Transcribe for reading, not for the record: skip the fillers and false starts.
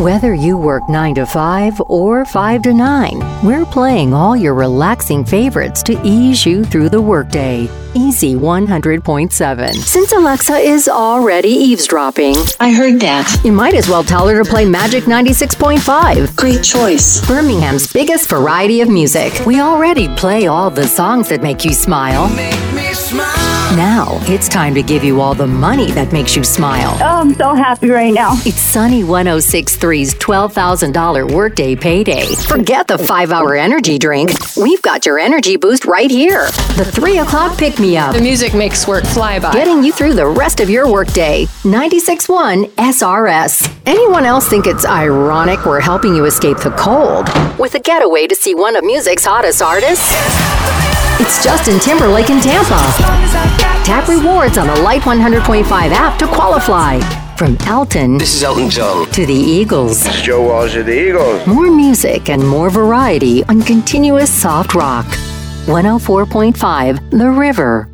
Whether you work 9 to 5 or 5 to 9, we're playing all your relaxing favorites to ease you through the workday. Easy 100.7. Since Alexa is already eavesdropping, I heard that. you might as well tell her to play Magic 96.5. Great choice. Birmingham's biggest variety of music. We already play all the songs that make you smile. Now, it's time to give you all the money that makes you smile. Oh, I'm so happy right now. It's Sunny 106.3's $12,000 workday payday. Forget the 5-hour energy drink. We've got your energy boost right here. The 3 o'clock pick-me-up. The music makes work fly by. Getting you through the rest of your workday. 96.1 SRS. Anyone else think it's ironic we're helping you escape the cold with a getaway to see one of music's hottest artists? It's Justin Timberlake in Tampa. Tap rewards on the Light 100.5 app to qualify. From Elton. This is Elton John. To the Eagles. It's Joe Walsh of the Eagles. More music and more variety on continuous soft rock. 104.5 The River.